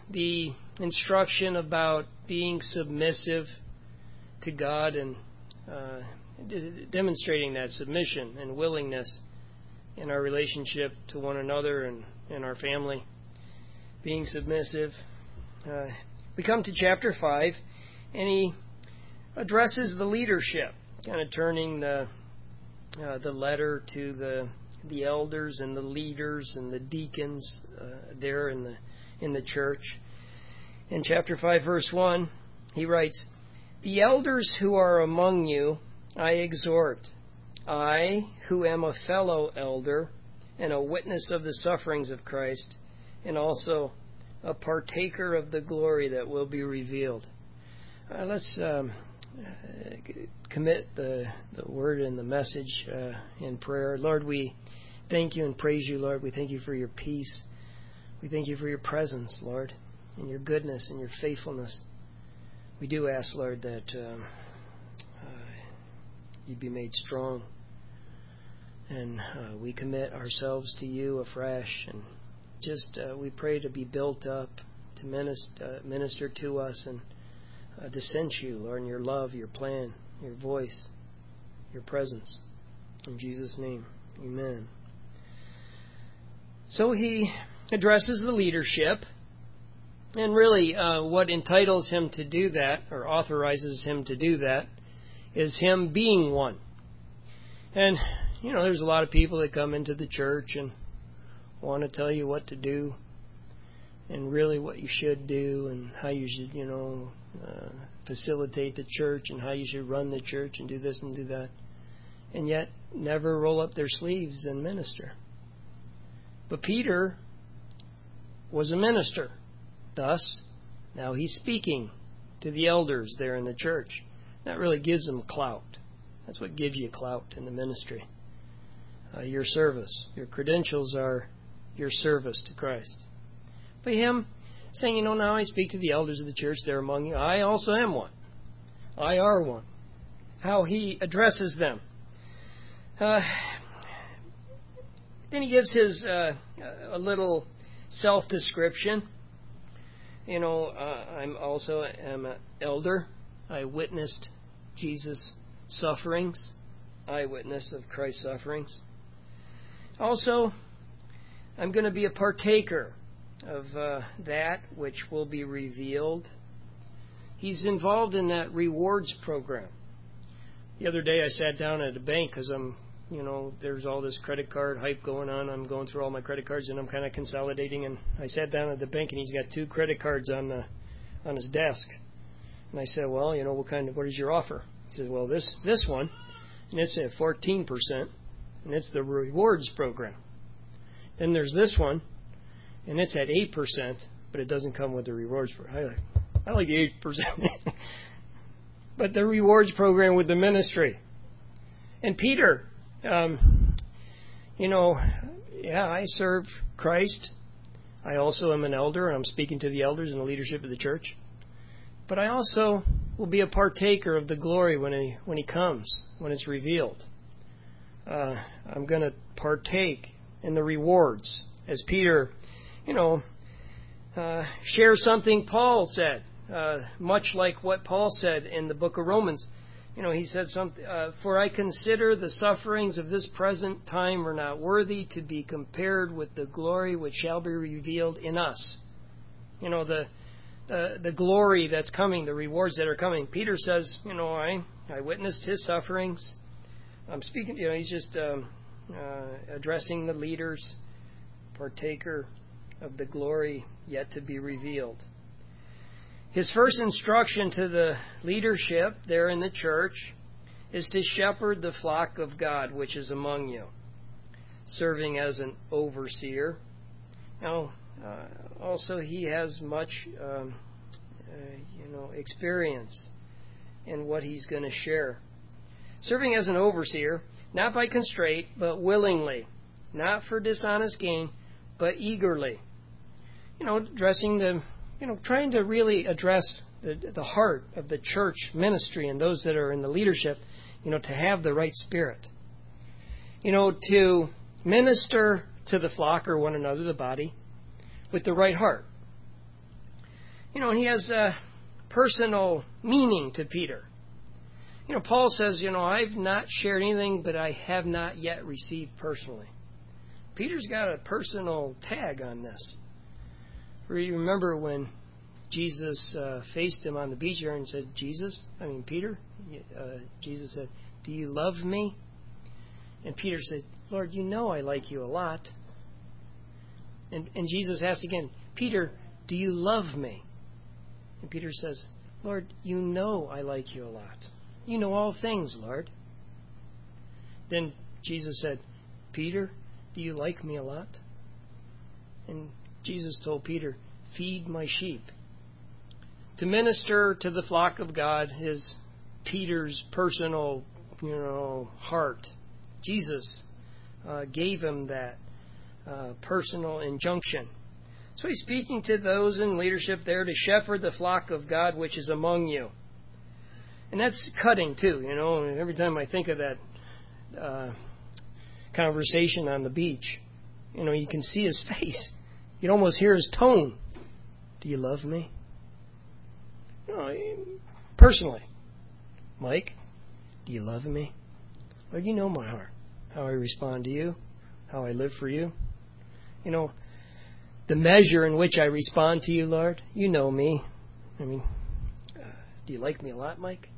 the instruction about being submissive to God and demonstrating that submission and willingness in our relationship to one another and in our family, being submissive. We come to chapter 5, and he addresses the leadership, kind of turning the letter to the elders and the leaders and the deacons there in the church. In chapter 5, verse 1, he writes, "The elders who are among you I exhort, I, who am a fellow elder and a witness of the sufferings of Christ, and also a partaker of the glory that will be revealed." Let's commit the word and the message in prayer. Lord, we thank you and praise you, Lord. We thank you for your peace. We thank you for your presence, Lord, and your goodness and your faithfulness. We do ask, Lord, that you be made strong. And we commit ourselves to you afresh. And just we pray to be built up, to minister to us, and to sense you, Lord, in your love, your plan, your voice, your presence. In Jesus' name, amen. So he addresses the leadership. And really, what entitles him to do that, or authorizes him to do that, is him being one. And, there's a lot of people that come into the church and want to tell you what to do, and really what you should do, and how you should, facilitate the church, and how you should run the church, and do this and do that. And yet, never roll up their sleeves and minister. But Peter was a minister. Thus, now he's speaking to the elders there in the church. That really gives them clout. That's what gives you clout in the ministry. Your service. Your credentials are your service to Christ. But him saying, now I speak to the elders of the church there among you. I also am one. I are one. How he addresses them. Then he gives his a little self-description. I'm also an elder. I witnessed Jesus' sufferings. Eyewitness of Christ's sufferings. Also, I'm going to be a partaker of that which will be revealed. He's involved in that rewards program. The other day I sat down at a bank because there's all this credit card hype going on. I'm going through all my credit cards and I'm kind of consolidating. And I sat down at the bank and he's got 2 credit cards on his desk. And I said, well, what is your offer? He says, well, this one, and it's at 14%, and it's the rewards program. Then there's this one, and it's at 8%, but it doesn't come with the rewards program. I like the 8%. But the rewards program with the ministry. And Peter, I serve Christ. I also am an elder, and I'm speaking to the elders and the leadership of the church. But I also will be a partaker of the glory when he comes, when it's revealed. I'm going to partake in the rewards. As Peter, shares something Paul said, much like what Paul said in the book of Romans. He said something, for I consider the sufferings of this present time are not worthy to be compared with the glory which shall be revealed in us. The glory that's coming, the rewards that are coming. Peter says, I witnessed his sufferings. I'm speaking, he's just addressing the leaders, partaker of the glory yet to be revealed. His first instruction to the leadership there in the church is to shepherd the flock of God which is among you, serving as an overseer. Now, also he has much, experience in what he's going to share. Serving as an overseer, not by constraint, but willingly, not for dishonest gain, but eagerly. Trying to really address the heart of the church ministry and those that are in the leadership, to have the right spirit. To minister to the flock or one another, the body, with the right heart. And he has a personal meaning to Peter. Paul says, I've not shared anything that I have not yet received personally. Peter's got a personal tag on this. You remember when Jesus faced him on the beach here and said, Peter, Jesus said, do you love me? And Peter said, Lord, I like you a lot. And Jesus asked again, Peter, do you love me? And Peter says, Lord, I like you a lot. You know all things, Lord. Then Jesus said, Peter, do you like me a lot? And Jesus told Peter, feed my sheep. To minister to the flock of God is Peter's personal, heart. Jesus gave him that personal injunction. So he's speaking to those in leadership there to shepherd the flock of God which is among you. And that's cutting too, Every time I think of that conversation on the beach, you can see his face. You'd almost hear his tone. Do you love me? Personally. Mike, do you love me? Lord, you know my heart. How I respond to you. How I live for you. The measure in which I respond to you, Lord, you know me. Do you like me a lot, Mike?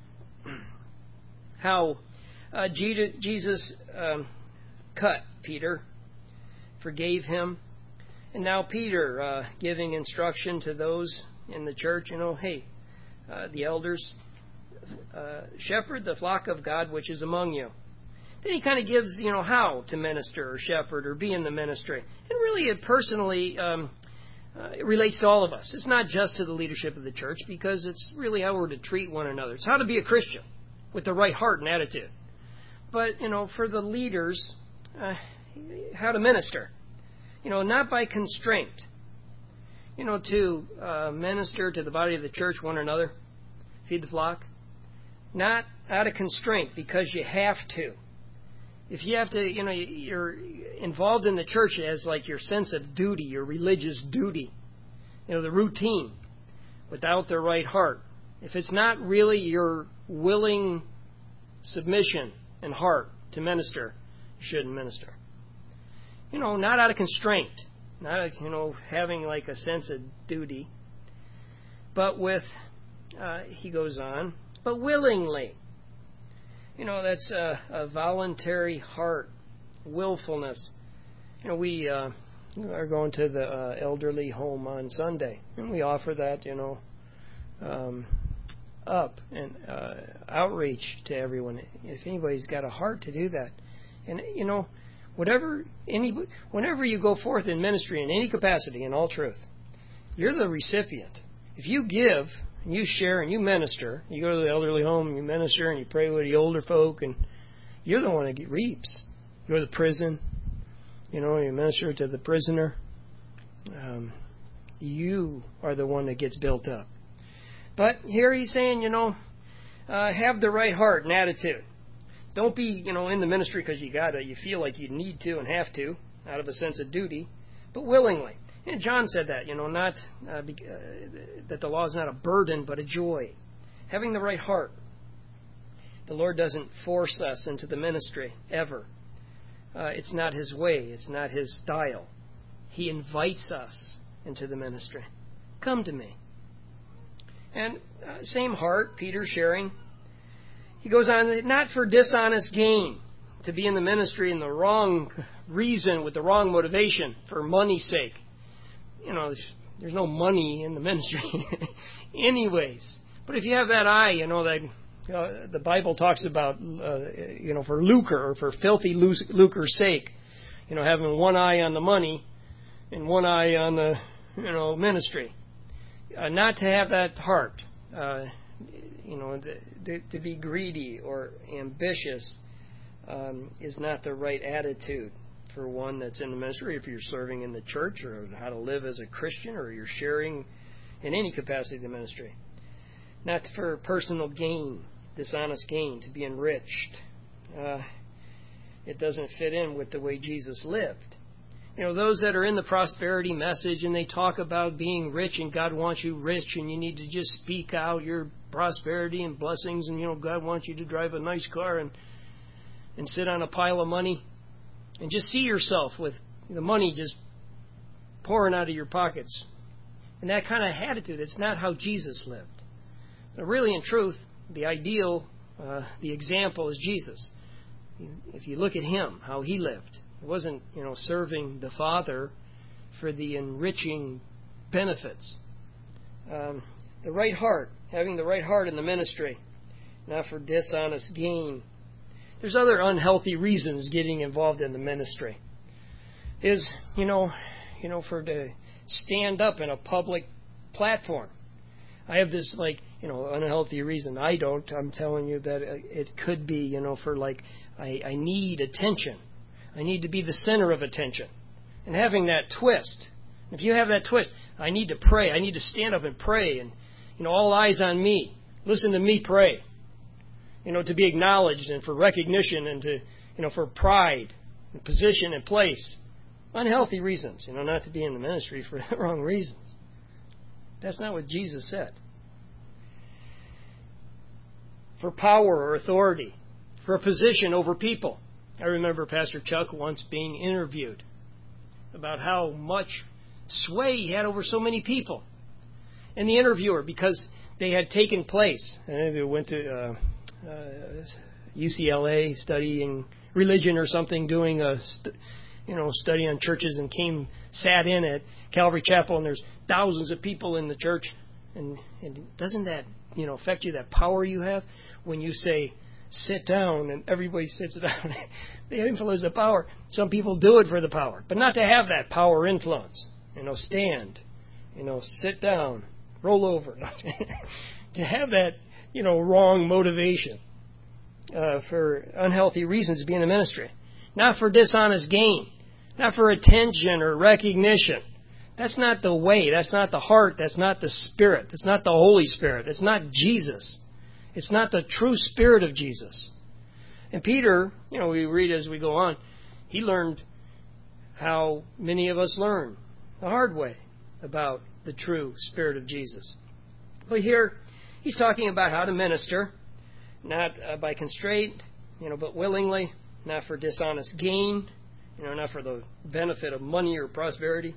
How Jesus cut Peter, forgave him, and now Peter giving instruction to those in the church, the elders, shepherd the flock of God which is among you. Then he kind of gives, how to minister or shepherd or be in the ministry. And really, it personally it relates to all of us. It's not just to the leadership of the church, because it's really how we're to treat one another. It's how to be a Christian with the right heart and attitude. But, for the leaders, how to minister. Not by constraint. To minister to the body of the church, one another, feed the flock. Not out of constraint because you have to. If you have to, you're involved in the church as like your sense of duty, your religious duty, the routine, without the right heart. If it's not really your willing submission and heart to minister, you shouldn't minister. Not out of constraint, not, having like a sense of duty, but with, he goes on, but willingly. That's a voluntary heart, willfulness. We are going to the elderly home on Sunday, and we offer that, up and outreach to everyone. If anybody's got a heart to do that, and whenever you go forth in ministry in any capacity, in all truth, you're the recipient. If you give, and you share and you minister, you go to the elderly home and you minister and you pray with the older folk, and you're the one that reaps. You go to the prison, you minister to the prisoner. You are the one that gets built up. But here he's saying, have the right heart and attitude. Don't be, in the ministry because you feel like you need to and have to, out of a sense of duty, but willingly. And John said that, not that the law is not a burden, but a joy. Having the right heart. The Lord doesn't force us into the ministry, ever. It's not His way. It's not His style. He invites us into the ministry. Come to me. And same heart, Peter sharing. He goes on, not for dishonest gain, to be in the ministry in the wrong reason, with the wrong motivation, for money's sake. There's no money in the ministry anyways. But if you have that eye, that the Bible talks about, for lucre or for filthy lucre's sake, having one eye on the money and one eye on the, ministry. Not to have that heart, to be greedy or ambitious is not the right attitude for one that's in the ministry. If you're serving in the church, or how to live as a Christian, or you're sharing in any capacity of the ministry. Not for personal gain, dishonest gain, to be enriched. It doesn't fit in with the way Jesus lived. those that are in the prosperity message and they talk about being rich and God wants you rich and you need to just speak out your prosperity and blessings and, God wants you to drive a nice car and sit on a pile of money and just see yourself with the money just pouring out of your pockets. And that kind of attitude, it's not how Jesus lived. But really, in truth, the ideal, the example is Jesus. If you look at him, how he lived, it wasn't, serving the Father for the enriching benefits. The right heart, having the right heart in the ministry, not for dishonest gain. There's other unhealthy reasons getting involved in the ministry. Is, for to stand up in a public platform. I have this, unhealthy reason. I don't. I'm telling you that it could be, for I need attention. I need to be the center of attention. And having that twist. If you have that twist, I need to pray. I need to stand up and pray. And, all eyes on me. Listen to me pray. To be acknowledged and for recognition and to, for pride and position and place. Unhealthy reasons, not to be in the ministry for the wrong reasons. That's not what Jesus said. For power or authority. For a position over people. I remember Pastor Chuck once being interviewed about how much sway he had over so many people. And the interviewer, because they had taken place, and they went to UCLA studying religion or something, doing a study on churches, and sat in at Calvary Chapel, and there's thousands of people in the church. And doesn't that, affect you, that power you have when you say, sit down, and everybody sits down? The influence of power. Some people do it for the power, but not to have that power influence. Stand, sit down, roll over. To have that, wrong motivation for unhealthy reasons to be in the ministry. Not for dishonest gain. Not for attention or recognition. That's not the way. That's not the heart. That's not the Spirit. That's not the Holy Spirit. It's not Jesus. It's not the true Spirit of Jesus. And Peter, we read as we go on, he learned how many of us learn the hard way about the true Spirit of Jesus. But here, he's talking about how to minister, not by constraint, but willingly, not for dishonest gain, not for the benefit of money or prosperity,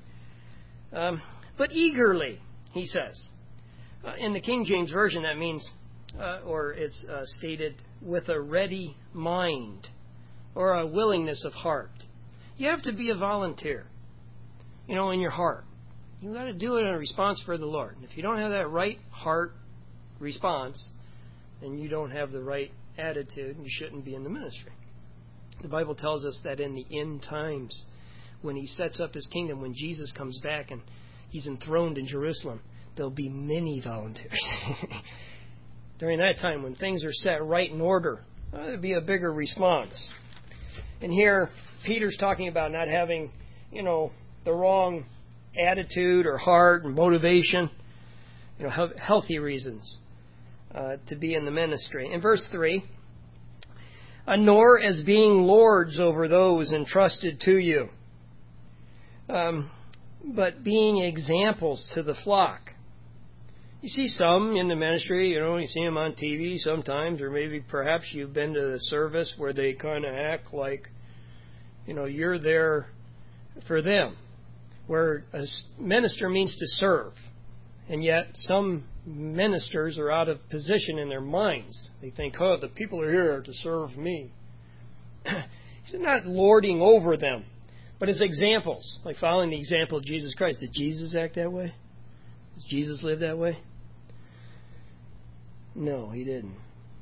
but eagerly, he says. In the King James Version, that means, or it's stated, with a ready mind, or a willingness of heart. You have to be a volunteer, in your heart. You've got to do it in a response for the Lord. And if you don't have that right heart response, then you don't have the right attitude, and you shouldn't be in the ministry. The Bible tells us that in the end times, when he sets up his kingdom, when Jesus comes back and he's enthroned in Jerusalem, there'll be many volunteers. During that time, when things are set right in order, there'll be a bigger response. And here, Peter's talking about not having, the wrong attitude or heart and motivation, healthy reasons to be in the ministry. In verse 3, nor as being lords over those entrusted to you, but being examples to the flock. You see some in the ministry, you see them on TV sometimes, or maybe perhaps you've been to the service where they kind of act like, you're there for them. Where a minister means to serve. And yet some ministers are out of position in their minds. They think, the people are here to serve me. He's not lording over them, but as examples, like following the example of Jesus Christ. Did Jesus act that way? Does Jesus live that way? No, he didn't.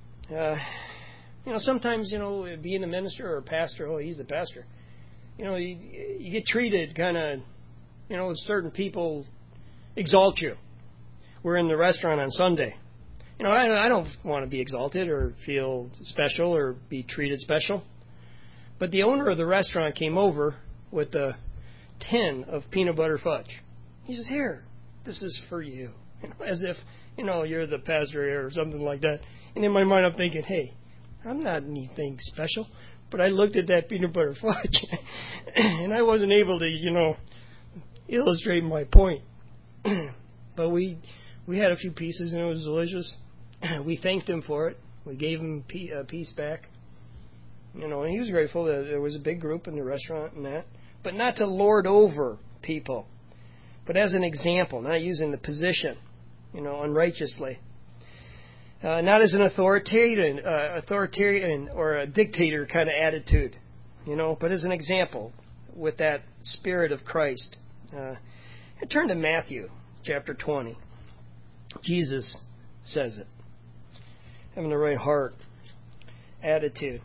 Sometimes, being a minister or a pastor, he's the pastor. You get treated kind of, certain people exalt you. We're in the restaurant on Sunday. I don't want to be exalted or feel special or be treated special. But the owner of the restaurant came over with a tin of peanut butter fudge. He says, here, this is for you. As if, you're the pastor here or something like that. And in my mind, I'm thinking, hey, I'm not anything special. But I looked at that peanut butter fudge, and I wasn't able to, illustrate my point. But we had a few pieces, and it was delicious. We thanked him for it. We gave him a piece back. And he was grateful that there was a big group in the restaurant and that. But not to lord over people, but as an example, not using the position, unrighteously. Not as an authoritarian or a dictator kind of attitude, but as an example with that spirit of Christ. Turn to Matthew chapter 20. Jesus says it. Having the right heart, attitude.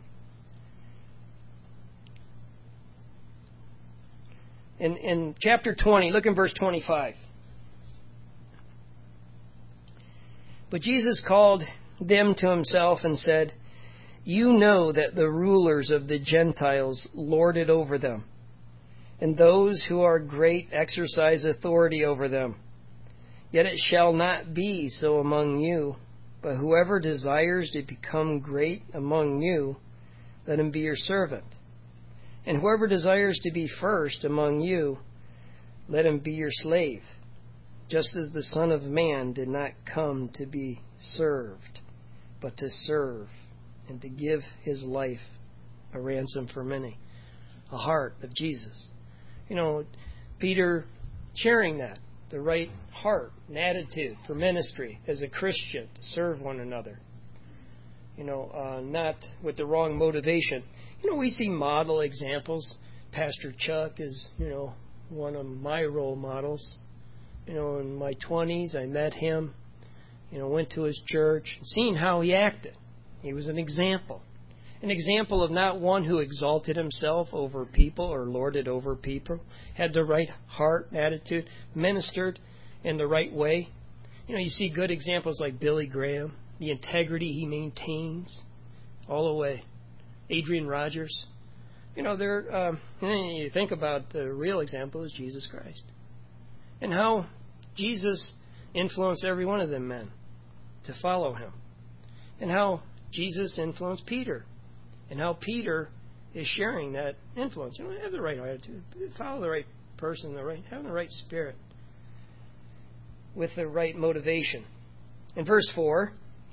In chapter 20, look in verse 25. But Jesus called them to himself and said, "You know that the rulers of the Gentiles lord it over them, and those who are great exercise authority over them. Yet it shall not be so among you, but whoever desires to become great among you, let him be your servant. And whoever desires to be first among you, let him be your slave, just as the Son of Man did not come to be served, but to serve, and to give his life a ransom for many." A heart of Jesus. Peter sharing that, the right heart and attitude for ministry as a Christian, to serve one another. Not with the wrong motivation. We see model examples. Pastor Chuck is, one of my role models. In my 20s, I met him, went to his church, seeing how he acted. He was an example. An example of not one who exalted himself over people or lorded over people, had the right heart and attitude, ministered in the right way. You see good examples like Billy Graham, the integrity he maintains all the way. Adrian Rogers. You think about the real example is Jesus Christ. And how Jesus influenced every one of them men to follow him. And how Jesus influenced Peter. And how Peter is sharing that influence. Have the right attitude. Follow the right person, have the right spirit. With the right motivation. In verse 4,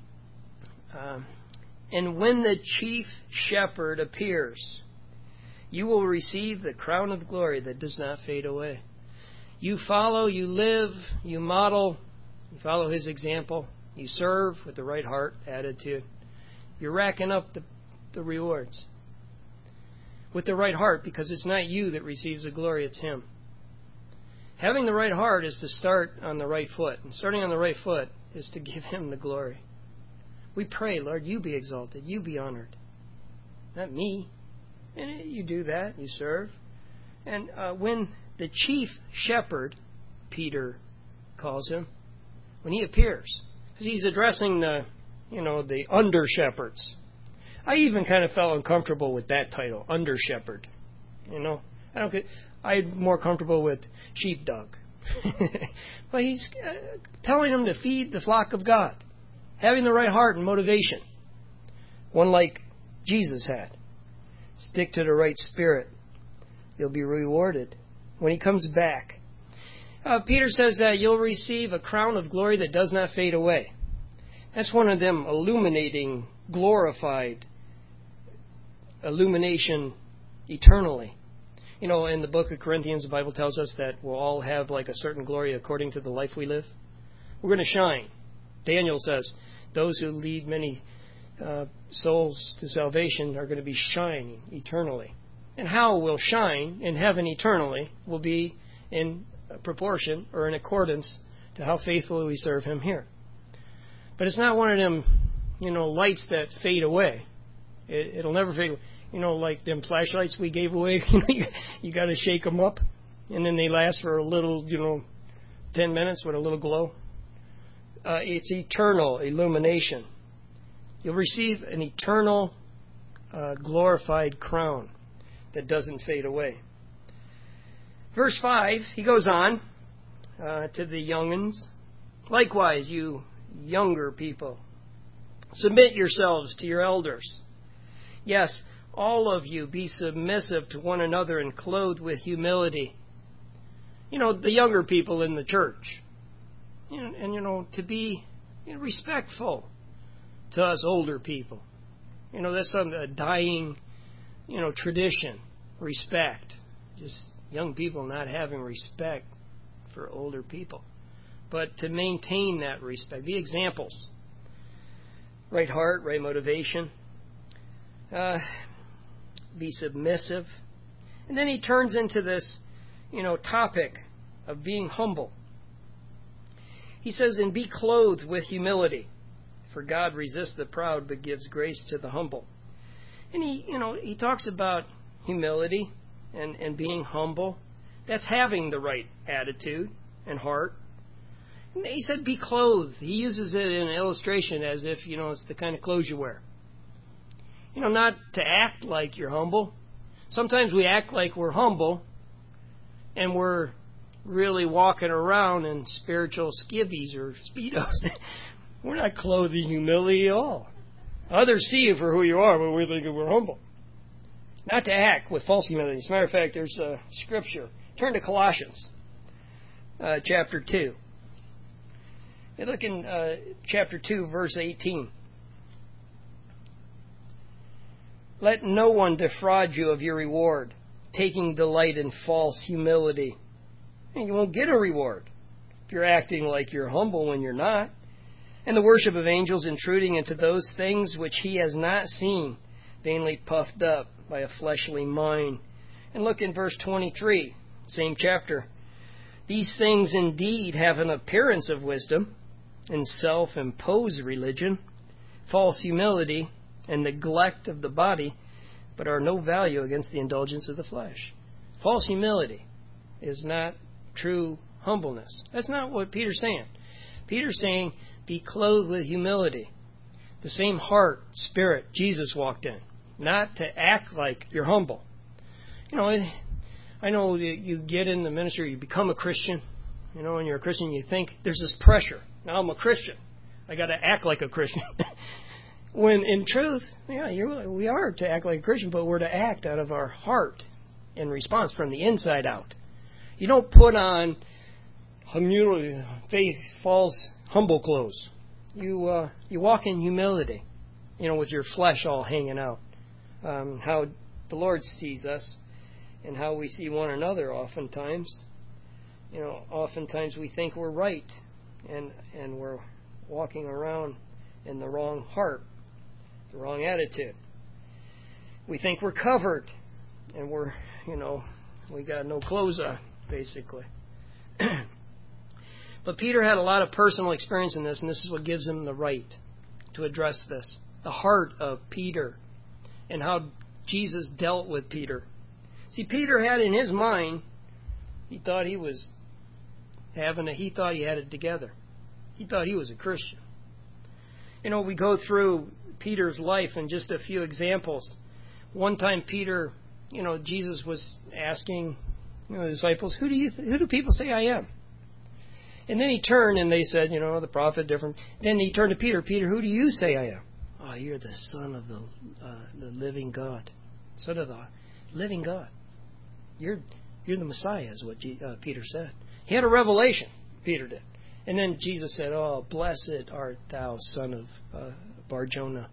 and when the chief shepherd appears, you will receive the crown of glory that does not fade away. You follow, you live, you model, you follow his example, you serve with the right heart, attitude. You're racking up the rewards with the right heart, because it's not you that receives the glory, it's him. Having the right heart is to start on the right foot, and starting on the right foot is to give him the glory. We pray, Lord, you be exalted, you be honored, not me. And you do that, you serve. And when the chief shepherd, Peter calls him, when he appears, because he's addressing the under shepherds. I even kind of felt uncomfortable with that title, under shepherd. I'm more comfortable with sheepdog. But he's telling them to feed the flock of God, having the right heart and motivation, one like Jesus had. Stick to the right spirit. You'll be rewarded when he comes back. Peter says that you'll receive a crown of glory that does not fade away. That's one of them illuminating, glorified illumination eternally. In the book of Corinthians, the Bible tells us that we'll all have like a certain glory according to the life we live. We're going to shine. Daniel says those who lead many souls to salvation are going to be shining eternally. And how we'll shine in heaven eternally will be in proportion or in accordance to how faithfully we serve him here. But it's not one of them, lights that fade away. It'll never fade away. Like them flashlights we gave away, you got to shake them up, and then they last for a little, 10 minutes with a little glow. It's eternal illumination. You'll receive an eternal, glorified crown that doesn't fade away. Verse 5, he goes on to the young'uns. Likewise, you younger people, submit yourselves to your elders. Yes, all of you be submissive to one another and clothed with humility. The younger people in the church. And to be respectful to us older people. That's a dying, tradition. Respect. Just young people not having respect for older people. But to maintain that respect. Be examples. Right heart, right motivation. Be submissive. And then he turns into this, topic of being humble. He says, and be clothed with humility. For God resists the proud, but gives grace to the humble. And he talks about humility and being humble. That's having the right attitude and heart. And he said, be clothed. He uses it in an illustration as if, it's the kind of clothes you wear. Not to act like you're humble. Sometimes we act like we're humble, and we're really walking around in spiritual skivvies or Speedos. We're not clothed in humility at all. Others see you for who you are, but we think we're humble. Not to act with false humility. As a matter of fact, there's a scripture. Turn to Colossians chapter 2. You look in chapter 2, verse 18. Let no one defraud you of your reward, taking delight in false humility. And you won't get a reward if you're acting like you're humble when you're not. And the worship of angels, intruding into those things which he has not seen, vainly puffed up by a fleshly mind. And look in verse 23, same chapter. These things indeed have an appearance of wisdom and self-imposed religion, false humility, and neglect of the body, but are no value against the indulgence of the flesh. False humility is not true humbleness. That's not what Peter's saying. Peter's saying, be clothed with humility. The same heart, spirit Jesus walked in. Not to act like you're humble. I know you get in the ministry, you become a Christian. When you're a Christian, you think there's this pressure. Now I'm a Christian. I got to act like a Christian. When in truth, we are to act like a Christian, but we're to act out of our heart in response from the inside out. You don't put on faith, false, humble clothes. You walk in humility, with your flesh all hanging out. How the Lord sees us and how we see one another oftentimes. Oftentimes we think we're right and we're walking around in the wrong heart, the wrong attitude. We think we're covered and we got no clothes on, basically. But Peter had a lot of personal experience in this, and this is what gives him the right to address this. The heart of Peter and how Jesus dealt with Peter. See, Peter had in his mind, he thought he had it together. He thought he was a Christian. We go through Peter's life and just a few examples. One time Peter, Jesus was asking the disciples, who do people say I am? And then he turned and they said, the prophet, different. Then he turned to Peter, Peter, who do you say I am? Oh, you're the Son of the living God. Son of the living God. You're the Messiah, is what Peter said. He had a revelation, Peter did. And then Jesus said, oh, blessed art thou, son of Bar-Jonah.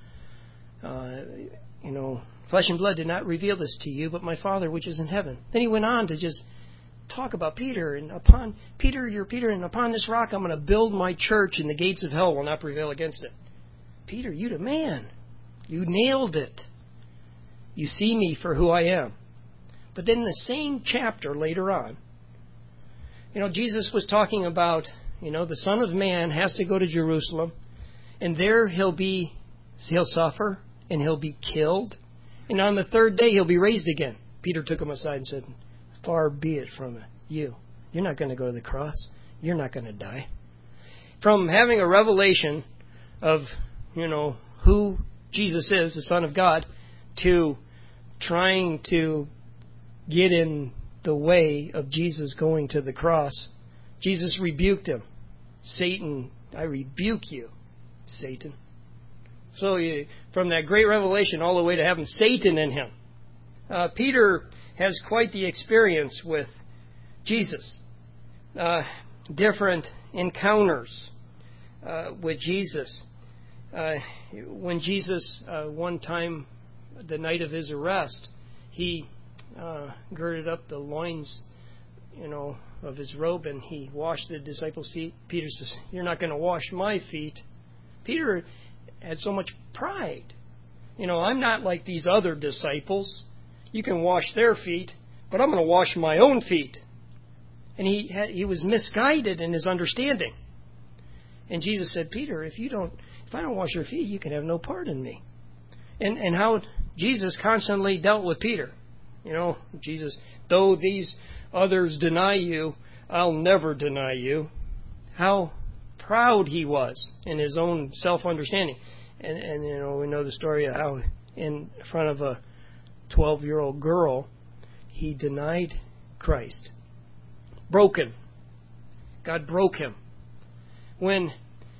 Flesh and blood did not reveal this to you, but my Father which is in heaven. Then he went on to just talk about Peter. And upon Peter, you're Peter, and upon this rock I'm going to build my church, and the gates of hell will not prevail against it. Peter, you the man. You nailed it. You see me for who I am. But then in the same chapter later on, Jesus was talking about, the Son of Man has to go to Jerusalem, and there he'll suffer, and he'll be killed, and on the third day he'll be raised again. Peter took him aside and said, far be it from you. You're not going to go to the cross. You're not going to die. From having a revelation of, who Jesus is, the Son of God, to trying to get in the way of Jesus going to the cross, Jesus rebuked him. Satan, I rebuke you, Satan. So from that great revelation all the way to having Satan in him. Peter has quite the experience with Jesus. Different encounters with Jesus. When Jesus, one time, the night of his arrest, he girded up the loins, of his robe, and he washed the disciples' feet. Peter says, "You're not going to wash my feet." Peter had so much pride. I'm not like these other disciples. You can wash their feet, but I'm going to wash my own feet. And he was misguided in his understanding. And Jesus said, "Peter, if I don't wash your feet, you can have no part in me." And how Jesus constantly dealt with Peter. Jesus, though these others deny you, I'll never deny you. How proud he was in his own self-understanding. And we know the story of how in front of a 12-year-old girl, he denied Christ. Broken. God broke him. When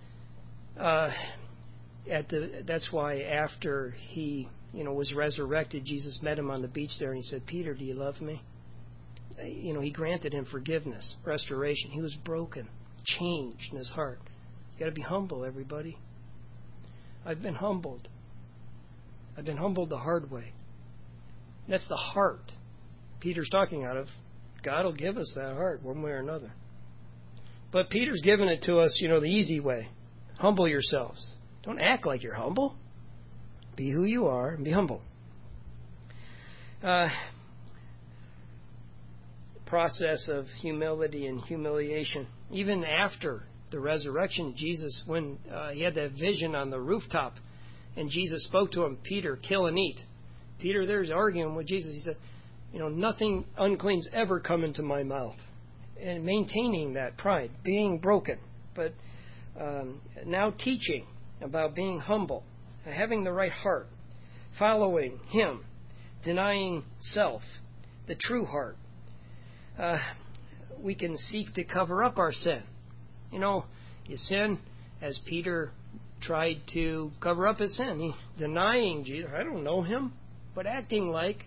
that's why after he was resurrected, Jesus met him on the beach there, and he said, "Peter, do you love me?" He granted him forgiveness, restoration. He was broken, changed in his heart. You got to be humble, everybody. I've been humbled. I've been humbled the hard way. That's the heart Peter's talking out of. God will give us that heart one way or another. But Peter's given it to us, the easy way. Humble yourselves. Don't act like you're humble. Be who you are and be humble. Process of humility and humiliation. Even after the resurrection, Jesus, when he had that vision on the rooftop, and Jesus spoke to him, "Peter, kill and eat." Peter there's arguing with Jesus. He said, "Nothing unclean's ever come into my mouth." And maintaining that pride, being broken. But now teaching about being humble, having the right heart, following him, denying self, the true heart. We can seek to cover up our sin. You sin, as Peter tried to cover up his sin. He denying Jesus. I don't know him, but acting like,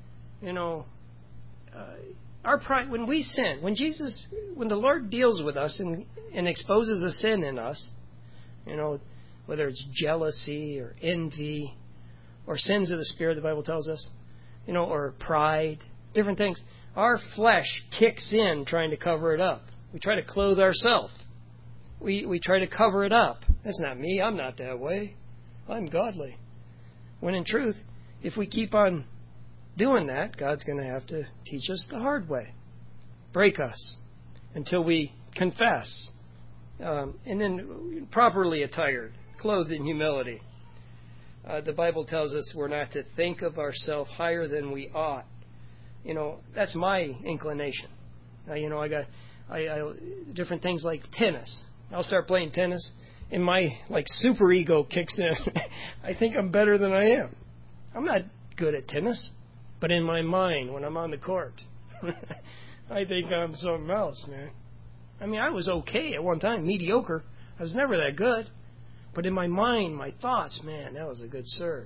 our pride, when we sin, when the Lord deals with us and exposes a sin in us, whether it's jealousy or envy or sins of the Spirit, the Bible tells us, or pride, different things, our flesh kicks in trying to cover it up. We try to clothe ourselves. We try to cover it up. That's not me. I'm not that way. I'm godly. When in truth, if we keep on doing that, God's going to have to teach us the hard way. Break us until we confess. And then properly attired, clothed in humility. The Bible tells us we're not to think of ourselves higher than we ought. That's my inclination. I got different things like tennis. I'll start playing tennis, and my super ego kicks in. I think I'm better than I am. I'm not good at tennis, but in my mind, when I'm on the court, I think I'm something else, man. I was okay at one time, mediocre. I was never that good. But in my mind, my thoughts, man, that was a good serve.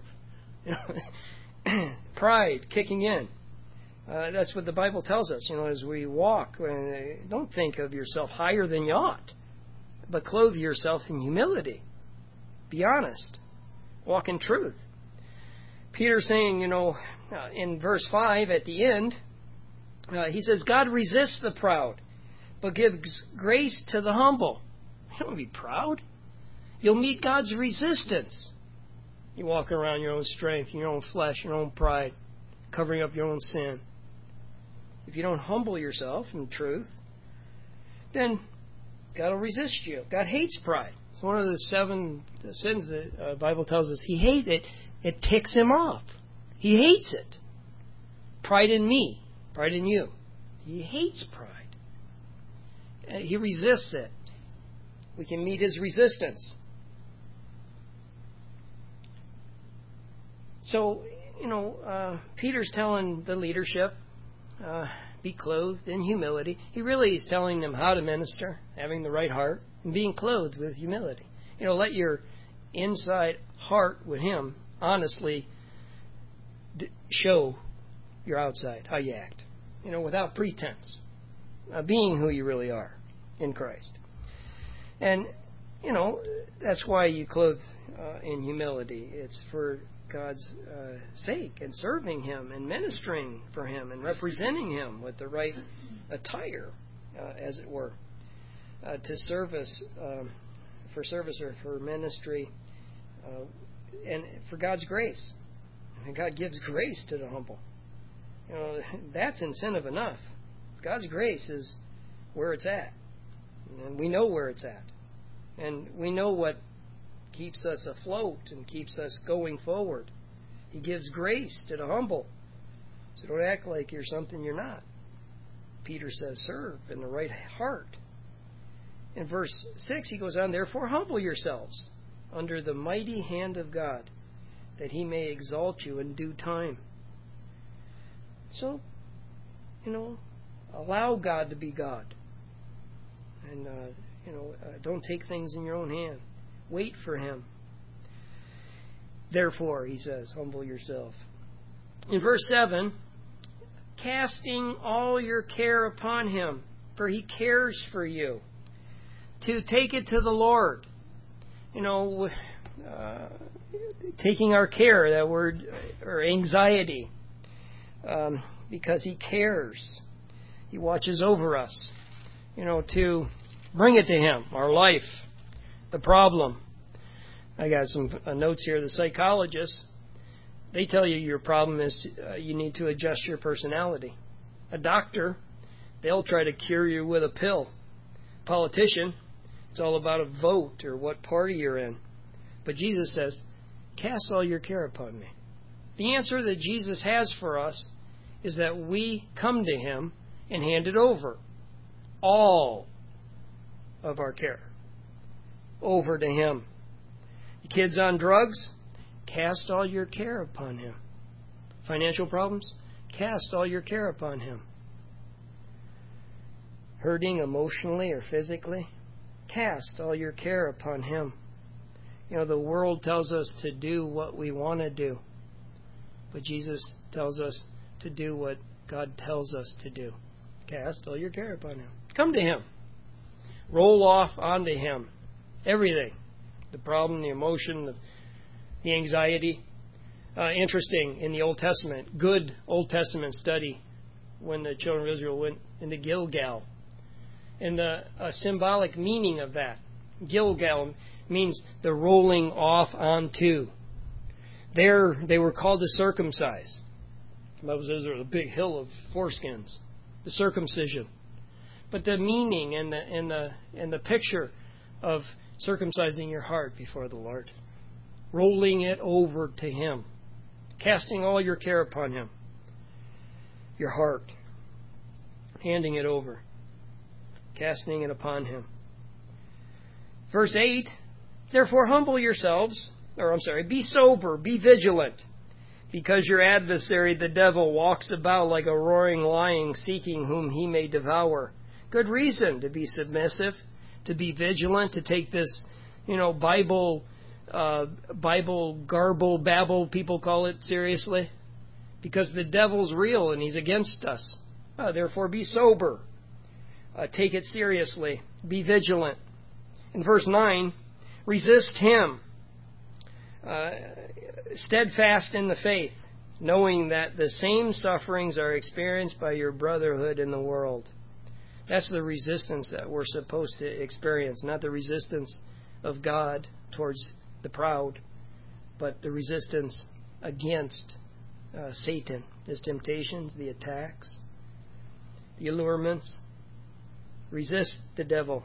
Pride kicking in. That's what the Bible tells us, as we walk. Don't think of yourself higher than you ought, but clothe yourself in humility. Be honest. Walk in truth. Peter's saying, in verse 5 at the end, he says, "God resists the proud, but gives grace to the humble." You don't want to be proud. You'll meet God's resistance. You walk around your own strength, your own flesh, your own pride, covering up your own sin. If you don't humble yourself in truth, then God will resist you. God hates pride. It's one of the 7 sins that the Bible tells us He hates it. It ticks Him off. He hates it. Pride in me, pride in you. He hates pride. He resists it. We can meet His resistance. So, Peter's telling the leadership, be clothed in humility. He really is telling them how to minister, having the right heart, and being clothed with humility. Let your inside heart with Him honestly show your outside, how you act. Without pretense. Being who you really are in Christ. And, that's why you clothe in humility. It's for God's sake, and serving Him and ministering for Him and representing Him with the right attire, as it were, to service, for service or for ministry, and for God's grace. And God gives grace to the humble. That's incentive enough. God's grace is where it's at. And we know where it's at. And we know what keeps us afloat and keeps us going forward. He gives grace to the humble. So don't act like you're something you're not. Peter says, serve in the right heart. In verse 6, he goes on, therefore humble yourselves under the mighty hand of God, that He may exalt you in due time. So, allow God to be God. And, don't take things in your own hand. Wait for Him. Therefore, he says, humble yourself. In verse 7, casting all your care upon Him, for He cares for you. To take it to the Lord. Taking our care, that word, or anxiety, because He cares. He watches over us. To bring it to Him, our life, the problem. I got some notes here. The psychologists, they tell you your problem is you need to adjust your personality. A doctor, they'll try to cure you with a pill. Politician, it's all about a vote or what party you're in. But Jesus says, cast all your care upon me. The answer that Jesus has for us is that we come to Him and hand it over. All of our care over to Him. The kids on drugs, cast all your care upon Him. Financial problems, cast all your care upon Him. Hurting emotionally or physically, cast all your care upon Him. The world tells us to do what we want to do, but Jesus tells us to do what God tells us to do. Cast all your care upon Him. Come to Him. Roll off onto Him. Everything. The problem, the emotion, the anxiety. Interesting, in the Old Testament, good Old Testament study, when the children of Israel went into Gilgal. And the symbolic meaning of that. Gilgal means the rolling off onto. There, they were called to circumcise. The Bible says there's a big hill of foreskins. The circumcision. But the meaning and the picture of circumcising your heart before the Lord. Rolling it over to Him. Casting all your care upon Him. Your heart. Handing it over. Casting it upon Him. Verse 8, therefore humble yourselves, be sober, be vigilant, because your adversary, the devil, walks about like a roaring lion, seeking whom he may devour. Good reason to be submissive, to be vigilant, to take this, Bible garble, babble, people call it, seriously. Because the devil's real and he's against us. Therefore be sober. Take it seriously. Be vigilant. In verse 9, resist him, steadfast in the faith, knowing that the same sufferings are experienced by your brotherhood in the world. That's the resistance that we're supposed to experience, not the resistance of God towards the proud, but the resistance against Satan, his temptations, the attacks, the allurements. Resist the devil.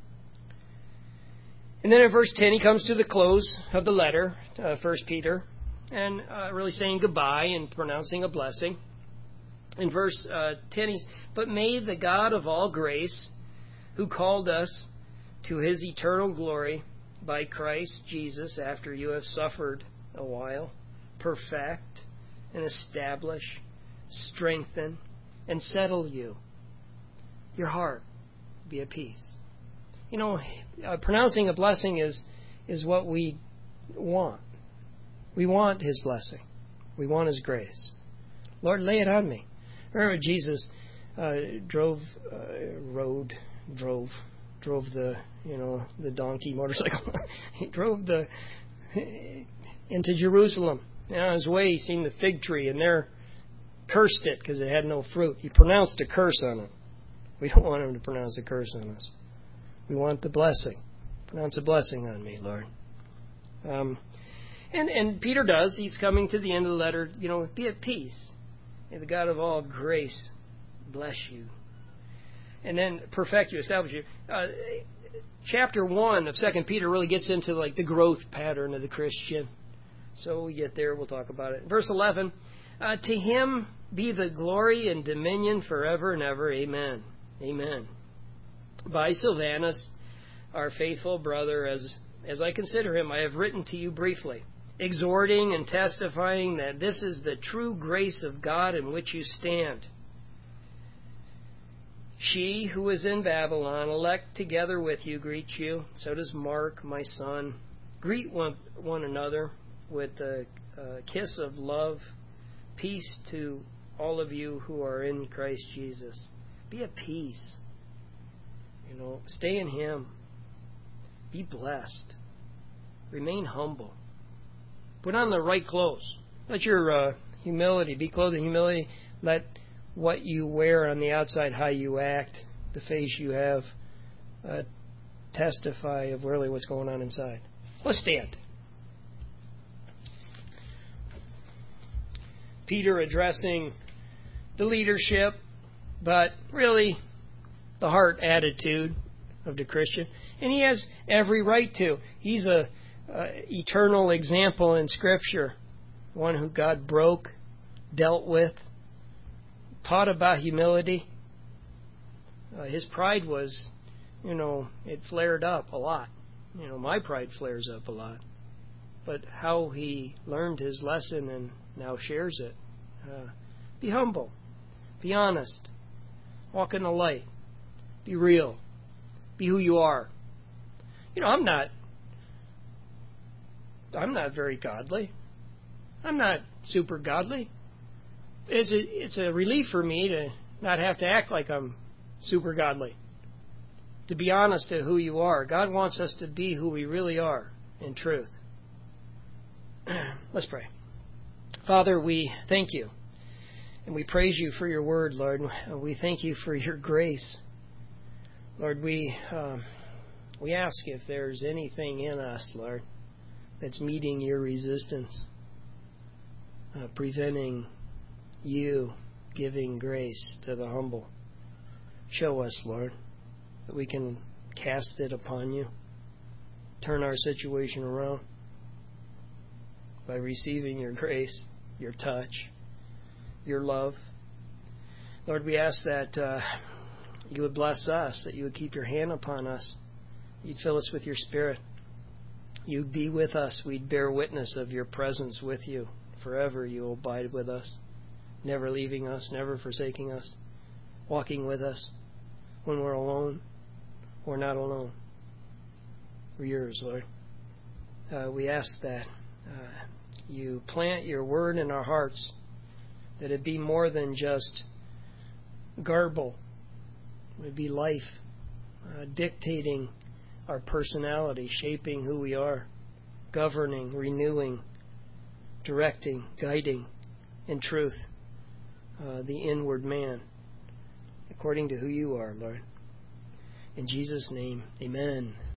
And then in verse 10, he comes to the close of the letter, 1 Peter, and really saying goodbye and pronouncing a blessing. In verse 10, he's, but may the God of all grace, who called us to His eternal glory by Christ Jesus, after you have suffered a while, perfect and establish, strengthen, and settle you. Your heart be at peace. Pronouncing a blessing is what we want. We want His blessing. We want His grace. Lord, lay it on me. Remember Jesus drove the donkey motorcycle. He drove into Jerusalem. And on his way, he seen the fig tree, and there cursed it because it had no fruit. He pronounced a curse on it. We don't want Him to pronounce a curse on us. We want the blessing. Pronounce a blessing on me, Lord. And Peter does. He's coming to the end of the letter. Be at peace. May the God of all grace bless you. And then perfect you, establish you. Chapter 1 of 2 Peter really gets into the growth pattern of the Christian. So we get there, we'll talk about it. Verse 11, to Him be the glory and dominion forever and ever. Amen. Amen. By Silvanus, our faithful brother, as I consider him, I have written to you briefly, exhorting and testifying that this is the true grace of God in which you stand. She who is in Babylon, elect together with you, greets you. So does Mark, my son. Greet one another with a kiss of love. Peace to all of you who are in Christ Jesus. Be at peace. Stay in Him. Be blessed. Remain humble. Put on the right clothes. Let your humility be clothed in humility. Let what you wear on the outside, how you act, the face you have, testify of really what's going on inside. Let's stand. Peter addressing the leadership, but really the heart attitude of the Christian. And he has every right to. He's a eternal example in Scripture. One who God broke, dealt with, taught about humility. His pride was, it flared up a lot. My pride flares up a lot. But how he learned his lesson and now shares it. Be humble. Be honest. Walk in the light. Be real. Be who you are. I'm not very godly. I'm not super godly. It's a relief for me to not have to act like I'm super godly. To be honest to who you are. God wants us to be who we really are in truth. Let's pray. Father, we thank you. And we praise you for your word, Lord. We thank you for your grace. Lord, we ask if there's anything in us, Lord, that's meeting your resistance, preventing you giving grace to the humble. Show us, Lord, that we can cast it upon you, turn our situation around by receiving your grace, your touch, your love. Lord, we ask that you would bless us, that you would keep your hand upon us, you'd fill us with your Spirit, you'd be with us, we'd bear witness of your presence with you. Forever you will abide with us, never leaving us, never forsaking us, walking with us when we're alone or not alone. We're yours, Lord. We ask that you plant your word in our hearts, that it be more than just garble. It would be life, dictating our personality, shaping who we are, governing, renewing, directing, guiding in truth the inward man, according to who you are, Lord. In Jesus' name, amen.